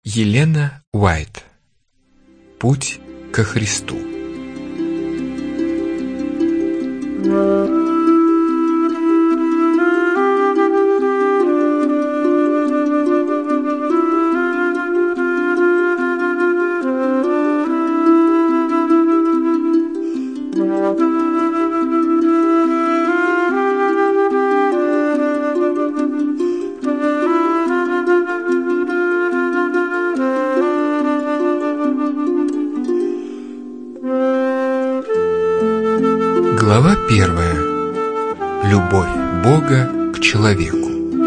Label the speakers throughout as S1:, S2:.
S1: Елена Уайт. Путь ко Христу. Глава 1. Любовь Бога к человеку.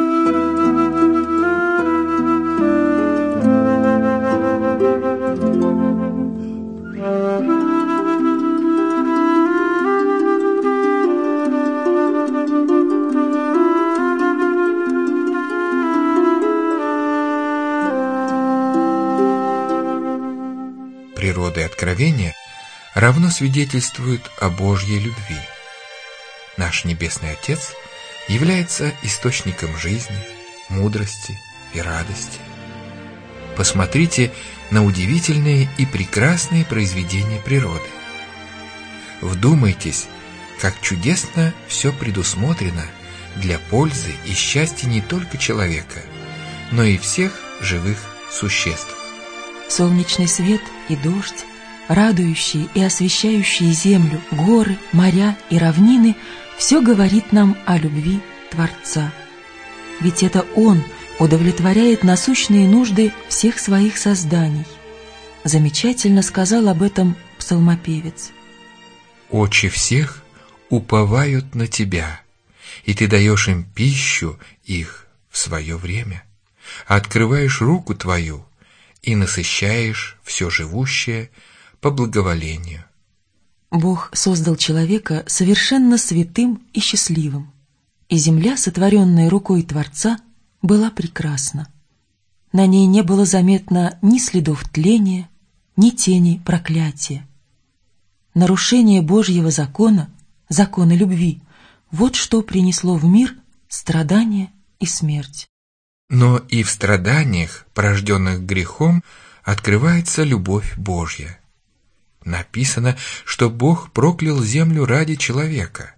S1: Природа и откровение равно свидетельствуют о Божьей любви. Наш Небесный Отец является источником жизни, мудрости и радости. Посмотрите на удивительные и прекрасные произведения природы. Вдумайтесь, как чудесно все предусмотрено для пользы и счастья не только человека, но и всех живых существ.
S2: Солнечный свет и дождь, радующие и освещающие землю, горы, моря и равнины, все говорит нам о любви Творца. Ведь это Он удовлетворяет насущные нужды всех своих созданий. Замечательно сказал об этом псалмопевец.
S1: «Очи всех уповают на Тебя, и Ты даешь им пищу их в свое время. Открываешь руку Твою и насыщаешь все живущее по благоволению».
S2: Бог создал человека совершенно святым и счастливым, и земля, сотворенная рукой Творца, была прекрасна. На ней не было заметно ни следов тления, ни тени проклятия. Нарушение Божьего закона, закона любви, вот что принесло в мир страдания и смерть.
S1: Но и в страданиях, порожденных грехом, открывается любовь Божья. Написано, что Бог проклял землю ради человека.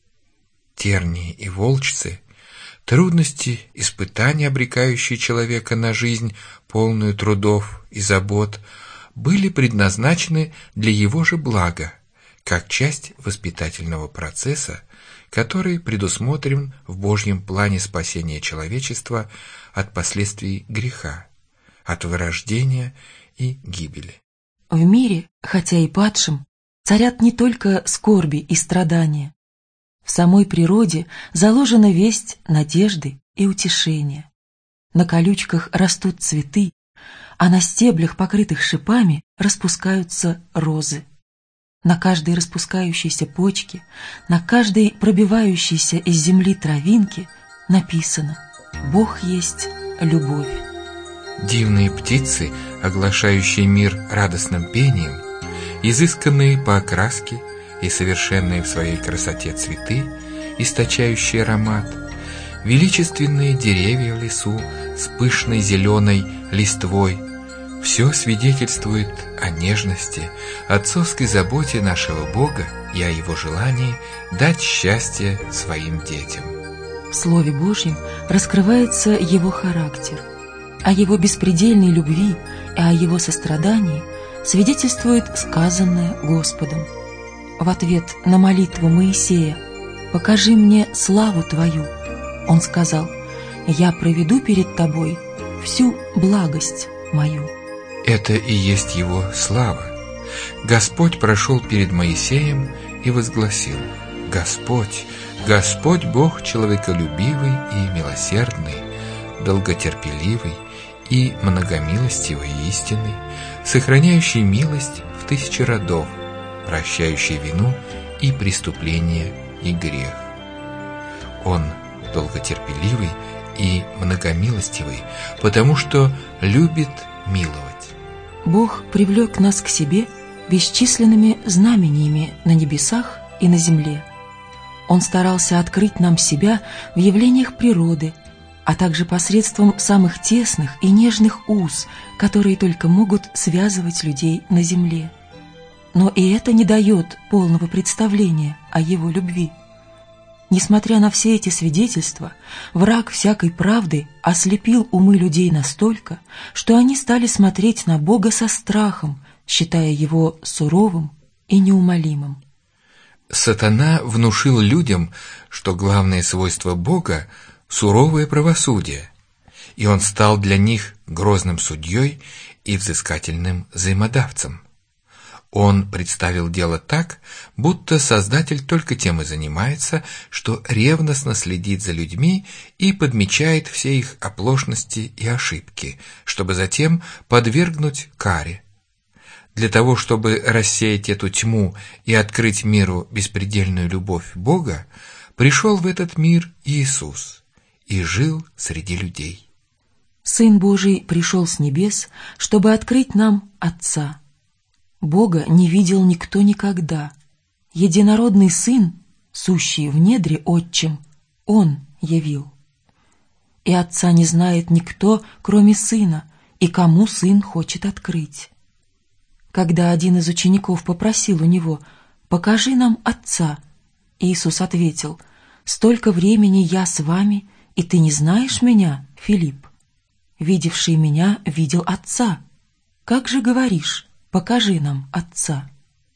S1: Тернии и волчцы, трудности, испытания, обрекающие человека на жизнь, полную трудов и забот, были предназначены для его же блага, как часть воспитательного процесса, который предусмотрен в Божьем плане спасения человечества от последствий греха, от вырождения и гибели.
S2: В мире, хотя и падшим, царят не только скорби и страдания. В самой природе заложена весть надежды и утешения. На колючках растут цветы, а на стеблях, покрытых шипами, распускаются розы. На каждой распускающейся почке, на каждой пробивающейся из земли травинке написано: «Бог есть любовь».
S1: Дивные птицы, оглашающие мир радостным пением, изысканные по окраске и совершенные в своей красоте цветы, источающие аромат, величественные деревья в лесу с пышной зеленой листвой, все свидетельствует о нежности, отцовской заботе нашего Бога и о Его желании дать счастье своим детям.
S2: В Слове Божьем раскрывается Его характер. О Его беспредельной любви и о Его сострадании свидетельствует сказанное Господом. В ответ на молитву Моисея «Покажи мне славу Твою», Он сказал: «Я проведу перед тобой всю благость мою».
S1: Это и есть Его слава. Господь прошел перед Моисеем и возгласил: «Господь, Господь Бог человеколюбивый и милосердный, долготерпеливый и многомилостивый и истинный, сохраняющий милость в 1000 родов, прощающий вину и преступление и грех». Он долготерпеливый и многомилостивый, потому что любит миловать.
S2: Бог привлек нас к себе бесчисленными знамениями на небесах и на земле. Он старался открыть нам себя в явлениях природы, а также посредством самых тесных и нежных уз, которые только могут связывать людей на земле. Но и это не дает полного представления о его любви. Несмотря на все эти свидетельства, враг всякой правды ослепил умы людей настолько, что они стали смотреть на Бога со страхом, считая его суровым и неумолимым.
S1: Сатана внушил людям, что главное свойство Бога – суровое правосудие, и он стал для них грозным судьей и взыскательным взаимодавцем. Он представил дело так, будто Создатель только тем и занимается, что ревностно следит за людьми и подмечает все их оплошности и ошибки, чтобы затем подвергнуть каре. Для того, чтобы рассеять эту тьму и открыть миру беспредельную любовь Бога, пришел в этот мир Иисус и жил среди людей.
S2: Сын Божий пришел с небес, чтобы открыть нам Отца. Бога не видел никто никогда. Единородный Сын, сущий в недре Отчим, Он явил. И Отца не знает никто, кроме Сына, и кому Сын хочет открыть. Когда один из учеников попросил у Него: «Покажи нам Отца», Иисус ответил: «Столько времени я с вами, и ты не знаешь Меня, Филипп? Видевший Меня видел Отца. Как же говоришь: покажи нам Отца?»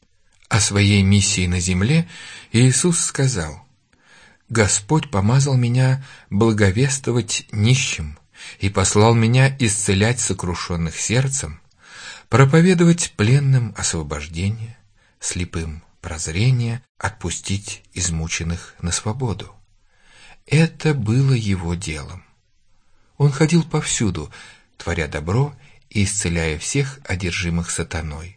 S1: О своей миссии на земле Иисус сказал: «Господь помазал Меня благовествовать нищим и послал Меня исцелять сокрушенных сердцем, проповедовать пленным освобождение, слепым прозрение, отпустить измученных на свободу». Это было Его делом. Он ходил повсюду, творя добро и исцеляя всех одержимых сатаной.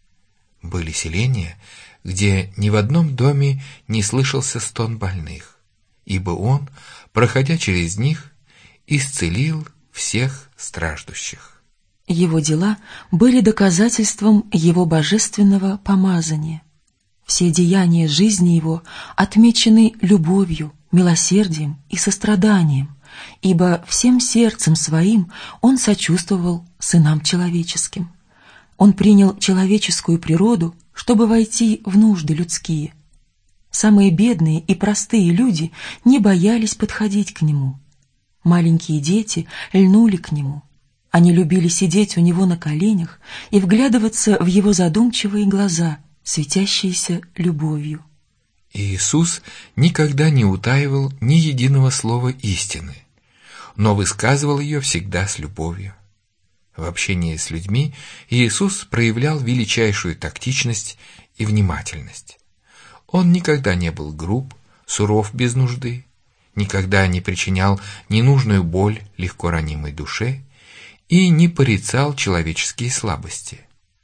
S1: Были селения, где ни в одном доме не слышался стон больных, ибо Он, проходя через них, исцелил всех страждущих.
S2: Его дела были доказательством Его божественного помазания. Все деяния жизни Его отмечены любовью, милосердием и состраданием, ибо всем сердцем своим Он сочувствовал сынам человеческим. Он принял человеческую природу, чтобы войти в нужды людские. Самые бедные и простые люди не боялись подходить к Нему. Маленькие дети льнули к Нему. Они любили сидеть у Него на коленях и вглядываться в Его задумчивые глаза, светящиеся любовью.
S1: Иисус никогда не утаивал ни единого слова истины, но высказывал ее всегда с любовью. В общении с людьми Иисус проявлял величайшую тактичность и внимательность. Он никогда не был груб, суров без нужды, никогда не причинял ненужную боль легко ранимой душе и не порицал человеческие слабости.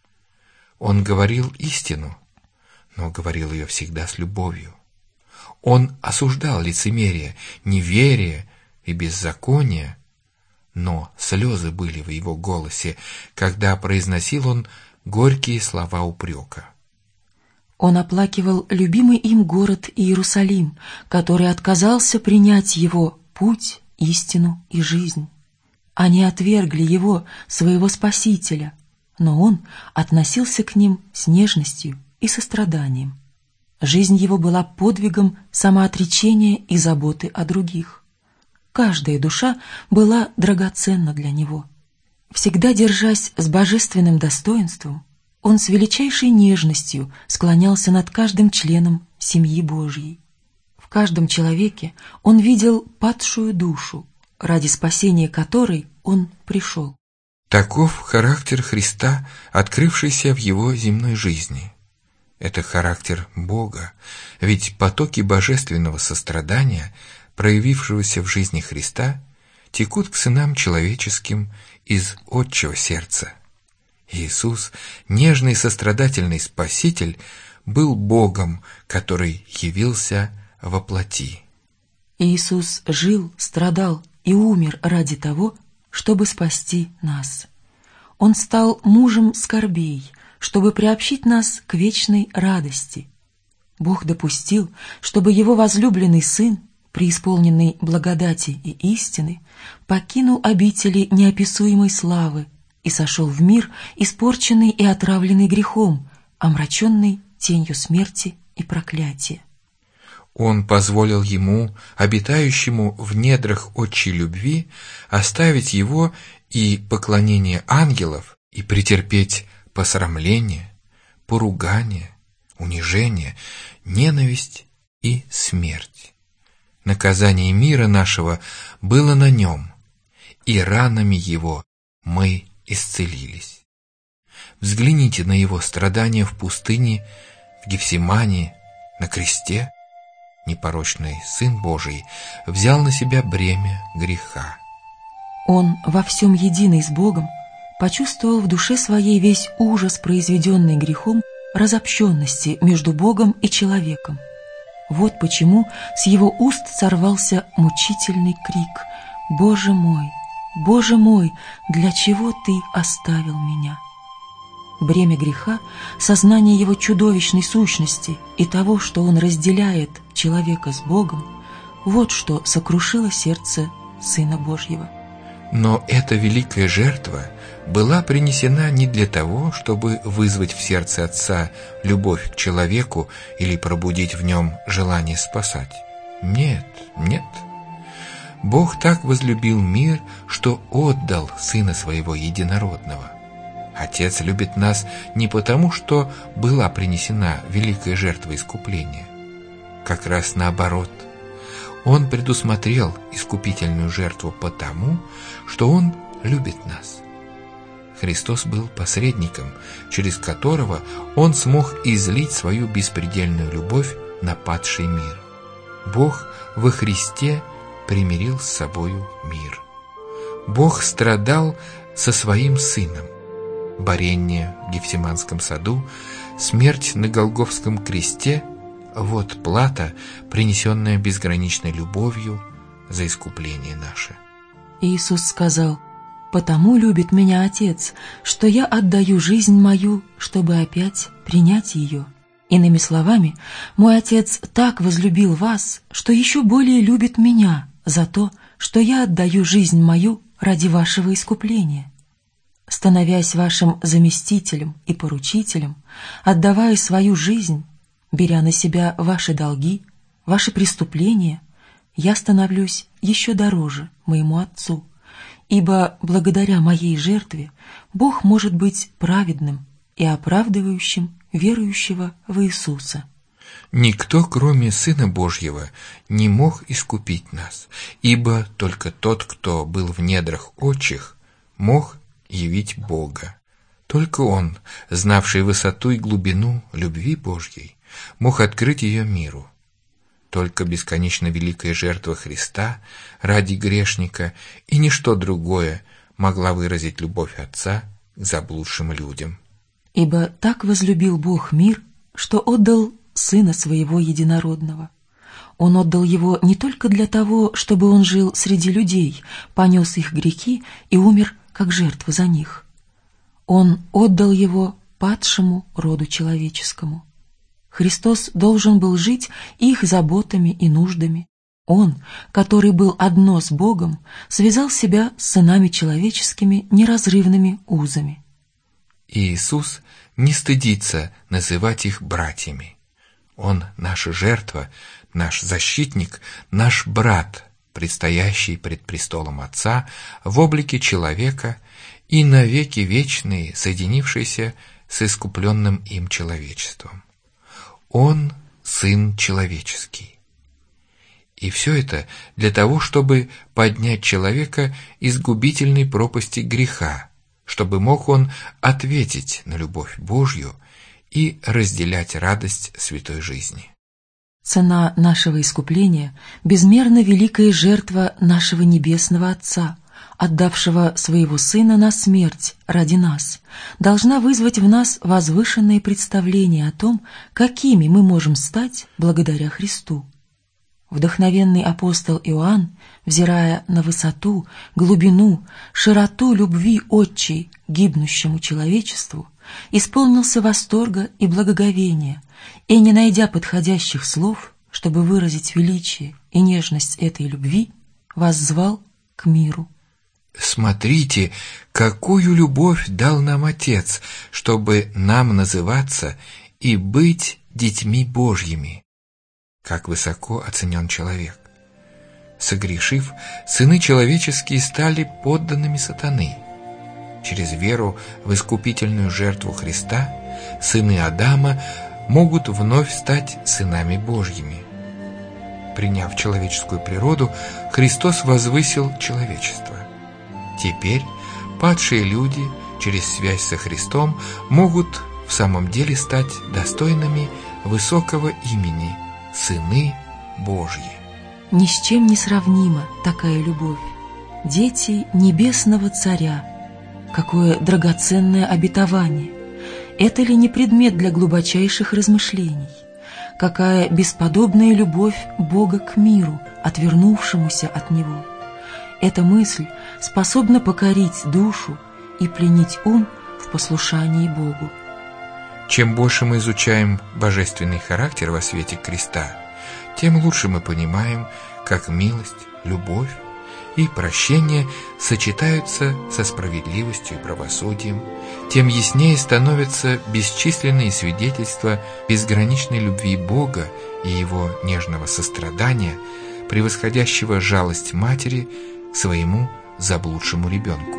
S1: Он говорил истину, но говорил ее всегда с любовью. Он осуждал лицемерие, неверие и беззаконие, но слезы были в его голосе, когда произносил он горькие слова упрека.
S2: Он оплакивал любимый им город Иерусалим, который отказался принять его путь, истину и жизнь. Они отвергли его, своего Спасителя, но он относился к ним с нежностью и состраданием. Жизнь его была подвигом самоотречения и заботы о других. Каждая душа была драгоценна для него. Всегда держась с божественным достоинством, он с величайшей нежностью склонялся над каждым членом семьи Божьей. В каждом человеке он видел падшую душу, ради спасения которой он пришел.
S1: Таков характер Христа, открывшийся в его земной жизни. Это характер Бога, ведь потоки божественного сострадания, проявившегося в жизни Христа, текут к сынам человеческим из отчего сердца. Иисус, нежный сострадательный Спаситель, был Богом, который явился во плоти.
S2: Иисус жил, страдал и умер ради того, чтобы спасти нас. Он стал мужем скорбей, чтобы приобщить нас к вечной радости. Бог допустил, чтобы Его возлюбленный Сын преисполненный благодати и истины, покинул обители неописуемой славы и сошел в мир, испорченный и отравленный грехом, омраченный тенью смерти и проклятия.
S1: Он позволил ему, обитающему в недрах отчей любви, оставить его и поклонение ангелов и претерпеть посрамление, поругание, унижение, ненависть и смерть. Наказание мира нашего было на нем, и ранами его мы исцелились. Взгляните на его страдания в пустыне, в Гефсимании, на кресте. Непорочный Сын Божий взял на себя бремя греха.
S2: Он во всем единый с Богом почувствовал в душе своей весь ужас, произведенный грехом, разобщенности между Богом и человеком. Вот почему с его уст сорвался мучительный крик: «Боже мой, для чего Ты оставил меня?» Бремя греха, сознание его чудовищной сущности и того, что он разделяет человека с Богом, вот что сокрушило сердце Сына Божьего.
S1: Но эта великая жертва была принесена не для того, чтобы вызвать в сердце Отца любовь к человеку или пробудить в нем желание спасать. Нет. Бог так возлюбил мир, что отдал Сына Своего Единородного. Отец любит нас не потому, что была принесена великая жертва искупления. Как раз наоборот. Он предусмотрел искупительную жертву потому, что Он любит нас. Христос был посредником, через которого Он смог излить свою беспредельную любовь на падший мир. Бог во Христе примирил с собою мир. Бог страдал со Своим Сыном. Борение в Гефсиманском саду, смерть на Голгофском кресте — вот плата, принесенная безграничной любовью за искупление наше.
S2: Иисус сказал: «Потому любит меня Отец, что я отдаю жизнь мою, чтобы опять принять ее. Иными словами, мой Отец так возлюбил вас, что еще более любит меня за то, что я отдаю жизнь мою ради вашего искупления. Становясь вашим заместителем и поручителем, отдавая свою жизнь, беря на себя ваши долги, ваши преступления, я становлюсь еще дороже моему Отцу, ибо благодаря моей жертве Бог может быть праведным и оправдывающим верующего в Иисуса».
S1: Никто, кроме Сына Божьего, не мог искупить нас, ибо только тот, кто был в недрах отчих, мог явить Бога. Только Он, знавший высоту и глубину любви Божьей, мог открыть ее миру. Только бесконечно великая жертва Христа ради грешника и ничто другое могла выразить любовь Отца к заблудшим людям.
S2: «Ибо так возлюбил Бог мир, что отдал Сына Своего Единородного. Он отдал Его не только для того, чтобы Он жил среди людей, понес их грехи и умер как жертва за них. Он отдал Его падшему роду человеческому. Христос должен был жить их заботами и нуждами. Он, который был одно с Богом, связал себя с сынами человеческими неразрывными узами».
S1: Иисус не стыдится называть их братьями. Он наша жертва, наш защитник, наш брат, предстоящий пред престолом Отца в облике человека и навеки вечные, соединившийся с искупленным им человечеством. Он Сын человеческий. И все это для того, чтобы поднять человека из губительной пропасти греха, чтобы мог он ответить на любовь Божью и разделять радость святой жизни.
S2: Цена нашего искупления — безмерно великая жертва нашего Небесного Отца, отдавшего Своего Сына на смерть ради нас, должна вызвать в нас возвышенное представление о том, какими мы можем стать благодаря Христу. Вдохновенный апостол Иоанн, взирая на высоту, глубину, широту любви Отчей к гибнущему человечеству, исполнился восторга и благоговения, и, не найдя подходящих слов, чтобы выразить величие и нежность этой любви, воззвал к миру.
S1: «Смотрите, какую любовь дал нам Отец, чтобы нам называться и быть детьми Божьими». Как высоко оценен человек. Согрешив, сыны человеческие стали подданными сатаны. Через веру в искупительную жертву Христа сыны Адама могут вновь стать сынами Божьими. Приняв человеческую природу, Христос возвысил человечество. Теперь падшие люди через связь со Христом могут в самом деле стать достойными высокого имени «Сыны Божьи».
S2: Ни с чем не сравнима такая любовь. Дети Небесного Царя. Какое драгоценное обетование! Это ли не предмет для глубочайших размышлений? Какая бесподобная любовь Бога к миру, отвернувшемуся от Него! Эта мысль способна покорить душу и пленить ум в послушании Богу.
S1: Чем больше мы изучаем божественный характер во свете креста, тем лучше мы понимаем, как милость, любовь и прощение сочетаются со справедливостью и правосудием, тем яснее становятся бесчисленные свидетельства безграничной любви Бога и Его нежного сострадания, превосходящего жалость матери к своему заблудшему ребенку.